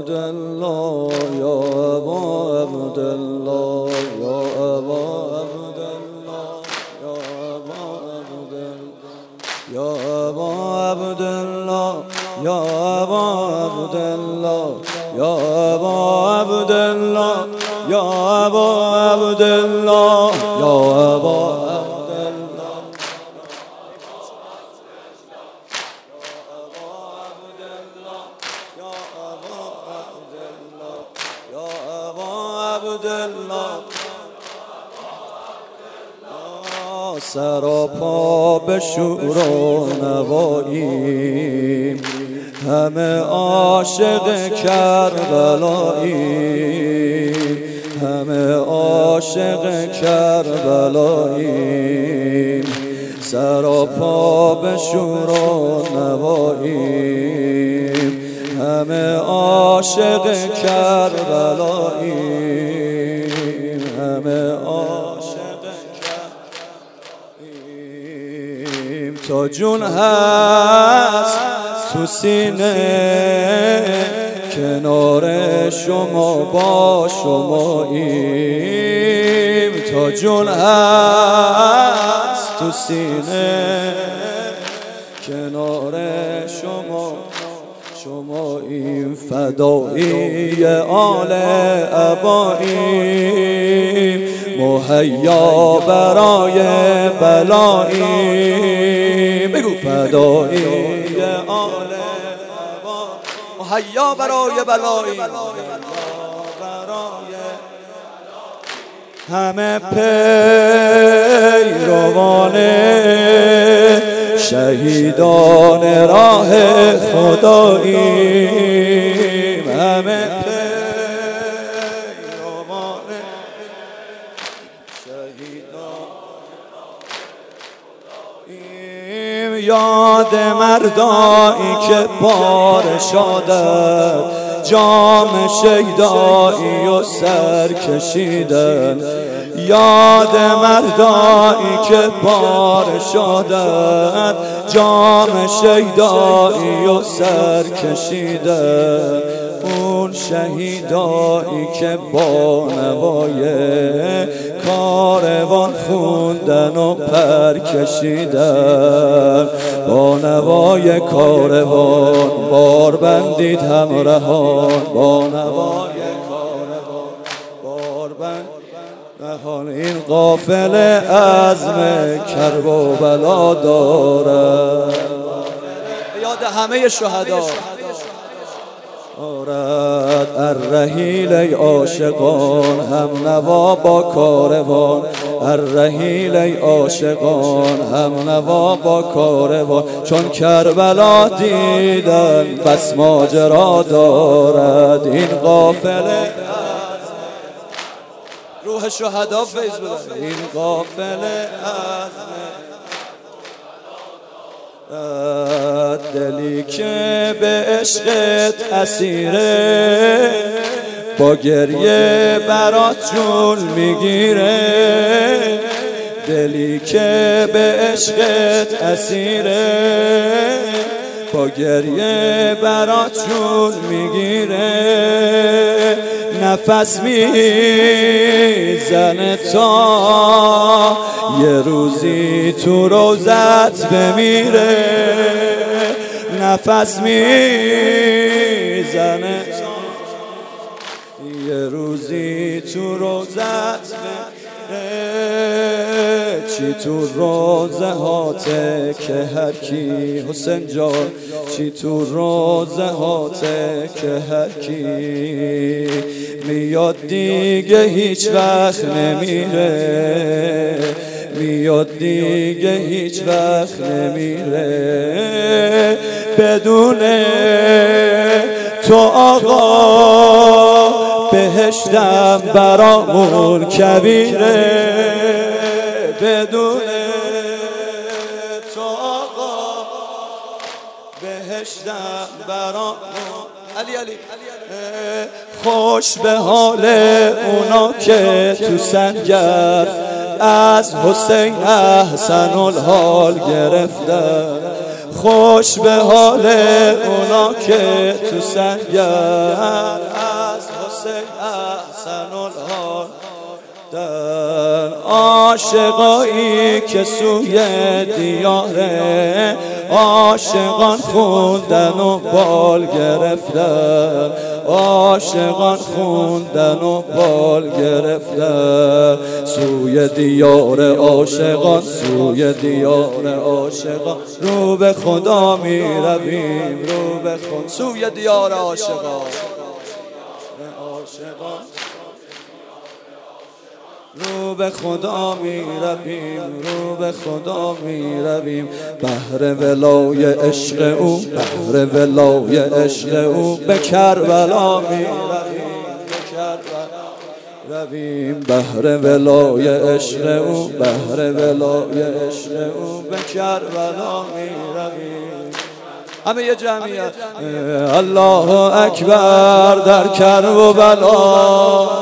عبدالله یا ابا عبدالله یا ابا عبدالله یا ابا عبدالله یا ابا عبدالله یا ابا عبدالله یا ابا عبدالله یا ابا سراپا به شور و نواییم، همه عاشق کربلاییم، همه عاشق کربلاییم. سراپا به شور و نواییم، همه عاشق کربلاییم، همه عاشق تا جون هست تو سینه، کنار شما با شماییم. تا جون هست تو سینه، کنار شماییم. فدایی آل اباییم، مهیا برای بلاییم. بگو فدایی آل اباییم، مهیا برای بلاییم. همه پیروان شهیدان راه خداییم، همه پیروان شهیدان خداییم. یاد مردایی که پارشادن، جام شیدایی و سر کشیدن. یاد مردایی که پارشادن، جام شیدایی و سر کشیدن. اون شهیدایی که با نوای کاروان خوندن و پر کشیدن. با نوای کاروان بار بندید همراهان، با نوای کاروان بار بندید. این قافله عزم کرب و بلا دارد، یاد همه شهدا آرد. الرحیل ای عاشقان، هم نوا با کاروان. الرحیل ای عاشقان، هم نوا با کاروان. چون کربلا دیدن بس ماجرا دارد. این قافله روح شهدا فیض بده. این قافله دلی که به عشقت اسیره، با گریه برات جون میگیره. دلی که به عشقت اسیره، با گریه برات جون میگیره. نفس میزنه تا یه روزی تو روزت بمیره. نفس میزنه تا یه روزی تو روزت بمیره. چی تو روزه هاته که هر کی حسین جان، چی تو روزه هاته که هر کی میاد دیگه هیچ وقت نمیره. میاد دیگه هیچ وقت نمیره. بدون تو آقا بهشتم برامون کبیره. بدون تو آقا بهشتم برامون. علی خوش به حال اونا که تو سنگر از حسین احسن الحال گرفتن. خوش به حال اونا که تو سنگن از حسین احسن الحال در عاشقایی که سوی دیاره عاشقان خوندن و بال گرفتن عاشقان خوندن و بال گرفتن سوی دیار عاشقان سوی دیار عاشقان رو به خدا می رویم رو به خدا سوی دیار عاشقان رو به خدا می رویم رو به خدا می رویم بهر ولای عشق او بهر ولای عشق او به کربلا می رویم بهر ولای عشق او بهر ولای عشق او به کربلا می رویم همه یه جمعیت الله اکبر در کربلا